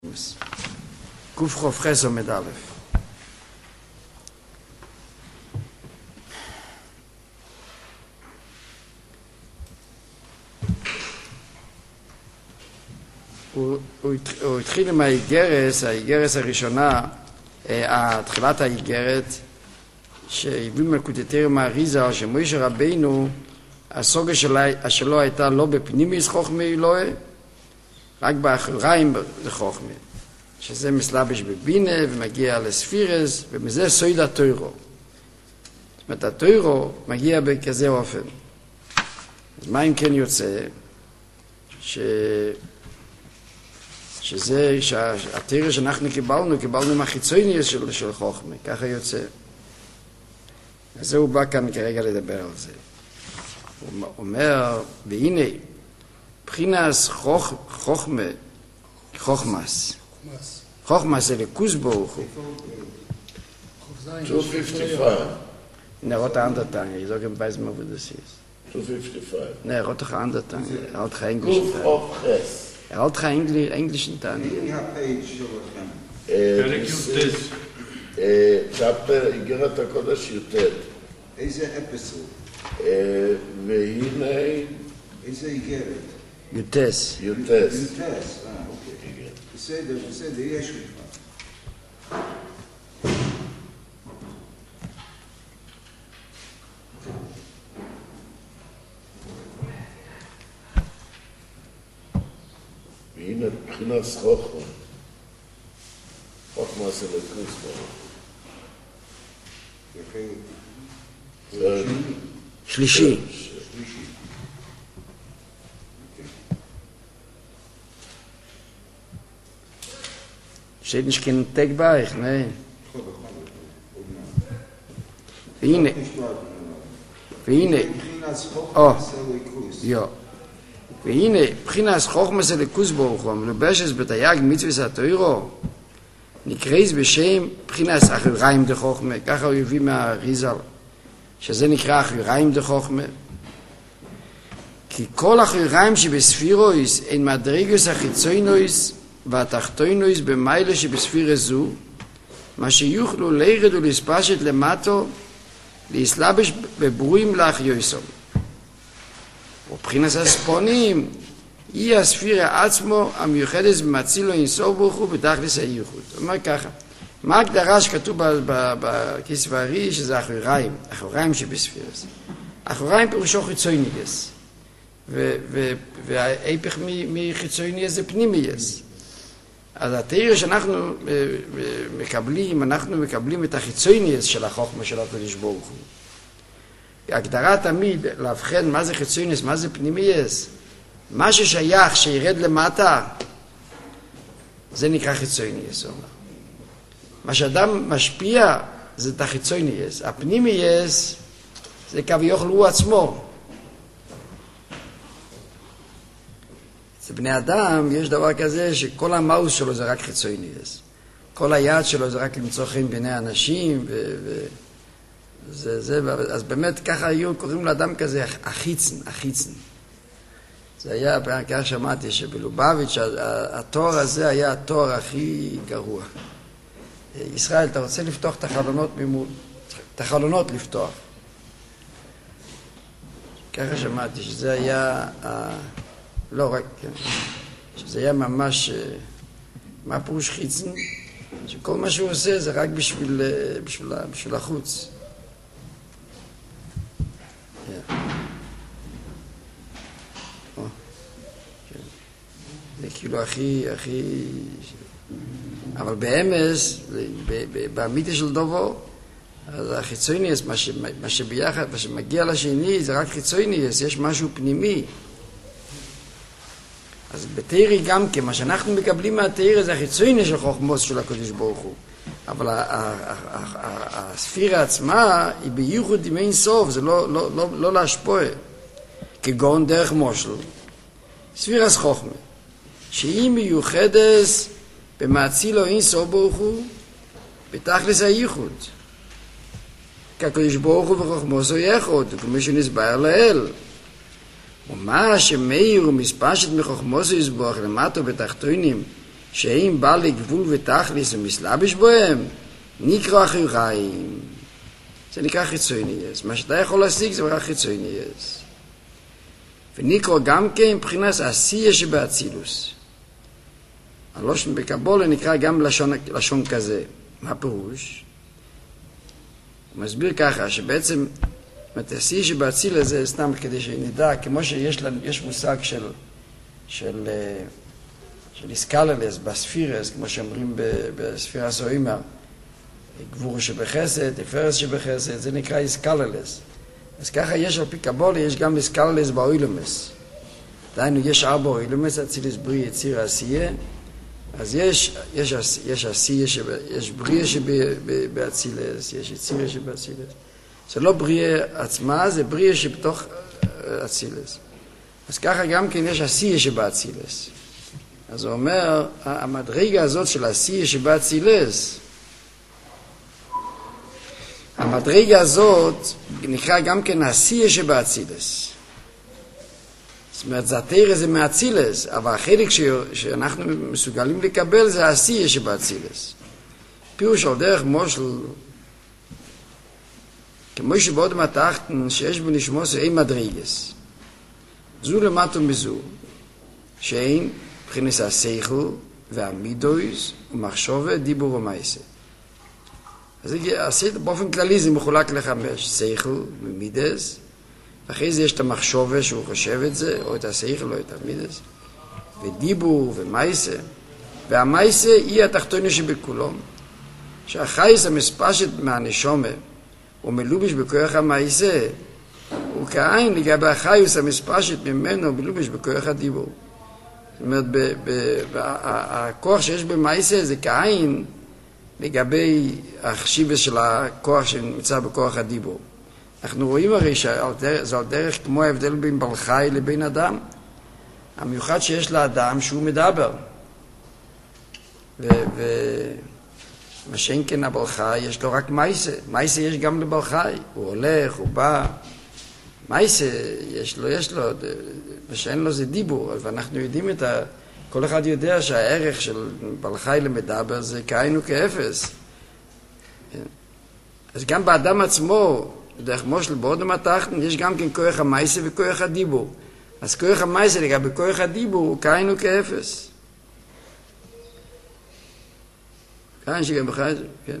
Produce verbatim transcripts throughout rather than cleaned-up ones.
קוף חופכס עומד א'. הוא, הוא, הוא התחיל עם האיגרס, האיגרס הראשונה, התחילת האיגרת, שהביא מלכותתר מהאריזה, שמוישה רבינו, הסוגה שלו הייתה לא בפנימיס חוכמה אלוהי, רק באחוריים זה חוכמה, שזה מסלבש בבינה ומגיע לספירס, ומזה סויד התוירו. זאת אומרת, התוירו מגיע בכזה אופן. אז מה אם כן יוצא? ש... שזה, שהתוירו שאנחנו קיבלנו, קיבלנו מהחיצוניוס של, של חוכמה, ככה יוצא. אז זה הוא בא כאן כרגע לדבר על זה. הוא אומר, והנה, בחינס חוכ, חוכמה, חוכמס. חוכמס זה לכוס ברוך הוא. two fifty-five. Ne, rot ander Tanja, ich sage ihm, weiß mal, wo das ist. two fifty-five. Ne, rot doch ander Tanja, er hat kein Kuf englischen Tanja. of Ches. Er hat kein Engl- englischen Tanja. פרק י"ט. צ'פטר איגרת הקודש י"ט. איזה אפיסוד? והנה איזה איגרת? Jutes. י"ט. יוטס, אה, אוקיי. בסדר, בסדר, יש לי כבר. והנה בחינת חוכמה. חוכמה זה לכוס ברוך. יפה. Schlishi. שלישי. Steht nicht kein Tag bei euch, ne? והנה, והנה, או. ja. והנה, בחינס חוכמה זה לכוס ברוך הוא, מלובשת בתייג מצווה התוירו, נקראת בשם בחינס אחוריים דחוכמה, ככה הוא הביא מהריזל, שזה נקרא אחוריים דחוכמה, כי כל אחוריים שבספירויס אין מדרגוס החיצוינויס והתחתוינויס במיילה שבספירה זו, מה שיוכלו לירד ולספשת למטו, להסלבש בברואים לאחיוסום. ובחינס הספונים, היא הספירה עצמו המיוחדת במצילו אינסוף ברוך הוא בתכלס הייחוד. הוא אומר ככה, מה ההגדרה שכתוב בכסף הארי שזה אחוריים, אחוריים שבספירס? אחוריים פירושו חיצוניוס, וההפך מחיצוניוס זה פנימיוס. אז התיאור שאנחנו מקבלים, אנחנו מקבלים את החיצוניוס של החוכמה של הקדוש ברוך הוא. ההגדרה תמיד להבחן מה זה חיצוניוס, מה זה פנימיוס, מה ששייך שירד למטה, זה נקרא חיצוניוס. מה שאדם משפיע זה את החיצוניוס. הפנימיוס זה כביכול הוא עצמו. אצל בני אדם יש דבר כזה שכל המאוס שלו זה רק חיצוניוס. כל היד שלו זה רק למצוא חן בעיני אנשים, ו... ו... זה, זה, אז באמת ככה היו קוראים לאדם כזה החיצן, החיצן. זה היה, כך שמעתי שבלובביץ' התואר הזה היה התואר הכי גרוע. ישראל, אתה רוצה לפתוח את החלונות ממול, את החלונות לפתוח. ככה שמעתי שזה היה, לא רק, שזה היה ממש, מה פירוש חיצן? שכל מה שהוא עושה זה רק בשביל, בשביל, בשביל החוץ. זה כאילו הכי, הכי... אבל באמס, באמיתי של דובו, אז החיצוניוס, מה שביחד, מה שמגיע לשני, זה רק חיצוניוס, יש משהו פנימי. אז בתאירי גם כן, מה שאנחנו מקבלים מהתאירי זה החיצוניוס של חוכמוס של הקדוש ברוך הוא. אבל הספירה עצמה היא בייחוד עם אין סוף, זה לא להשפוע. כגון דרך מושל, ספירס חוכמה. שהיא מיוחדת במאצילו אין סוף ברוך הוא בתכלס הייחוד. כי הקדוש ברוך הוא וחוכמוסו יחוד, כמו שנסבר לאל. ומה שמאיר ומספשת מחוכמוסו יסבוח למטו בתחתונים שאם בא לגבול ותכליס ומסלבש בהם, נקרא חיריים. זה נקרא חיצוניאס. מה שאתה יכול להשיג זה רק חיצוניאס. ונקרא גם כן מבחינת עשייה שבאצילוס. הלושן בקבולה נקרא גם לשון, לשון כזה. מה פירוש? הוא מסביר ככה, שבעצם עשייה שבאצילוס זה סתם כדי שנדע, כמו שיש לנו, יש מושג של, של, של איסקללס בספירס, כמו שאומרים בספירה סוימר, גבור שבחסד, תפארת שבחסד, זה נקרא איסקללס. אז ככה יש על פי קבולה, יש גם איסקללס באוילומס. דהיינו, יש ארבע אוילומס, אצילס בריא, יציר, עשייה. אז יש, יש, יש עשייה, יש בריא שבאצילס, יש יציר שבאצילס. זה לא בריא עצמה, זה בריא שבתוך אצילס. אז ככה גם כן יש עשייה שבאצילס. אז הוא אומר, המדרגה הזאת של עשייה שבאצילס, המדרגה הזאת נקרא גם כן עשייה שבאצילס. זאת אומרת, זה התרא זה מאצילס, אבל החלק שאנחנו מסוגלים לקבל זה עשייה שבאצילס. פירוש על דרך מושל, כמו שבעוד מתחתן שיש בנשמוס אין מדרגס. זו למטו מזו, שאין מבחינת השכל והמידויס ומחשבה, דיבור ומעשה. אז באופן כללי זה מחולק לחמש, שכל ומידס, ואחרי זה יש את המחשבה שהוא חושב את זה, או את השכל או את המידס, ודיבור ומעשה, והמעשה היא התחתונה שבכולו, שהחייס המספשת מהנשומה, הוא מלובש בכוח המעשה, הוא כעין לגבי החייס המספשת ממנו, מלובש בכוח הדיבור. זאת אומרת, הכוח שיש במעשה זה כעין, לגבי החשיבה של הכוח שנמצא בכוח הדיבור. אנחנו רואים הרי שזה על דרך כמו ההבדל בין בעל חי לבין אדם. המיוחד שיש לאדם שהוא מדבר. ומה שאין כן הבעל חי יש לו רק מייסה. מייסה יש גם לבעל חי. הוא הולך, הוא בא. מייסה יש לו, יש לו. מה שאין לו זה דיבור. ואנחנו יודעים את ה... כל אחד יודע שהערך של בעל חי למדבר זה כאין וכאפס. אז גם באדם עצמו, דרך מושל באודם התחתן, יש גם כן כוח המייסה וכוח הדיבור. אז כוח המייסה לגבי כוח הדיבור הוא כאין וכאפס. כאין שגם בחי זה, כן.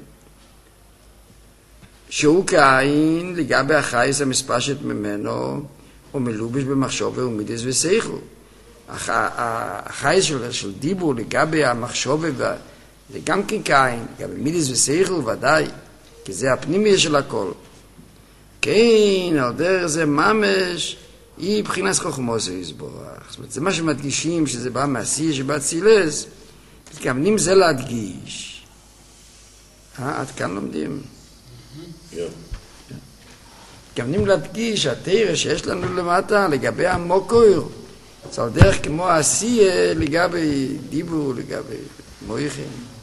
שהוא כאין לגבי החייס המספשת ממנו, הוא מלובש במחשבה ומידס ושכל. החייס של, של דיבור לגבי המחשבה זה גם כן כאין, לגבי מידס ושכל ודאי, כי זה הפנימי של הכל. כן, על דרך זה ממש, היא בחינת חוכמוס יסבורך. זאת אומרת, זה מה שמדגישים שזה בא מעשייה שבאצילס, מתכוונים זה להדגיש. אה, עד כאן לומדים. מתכוונים להדגיש התרא שיש לנו למטה לגבי המוקור, זה על דרך כמו העשייה לגבי דיבור, לגבי מויכים.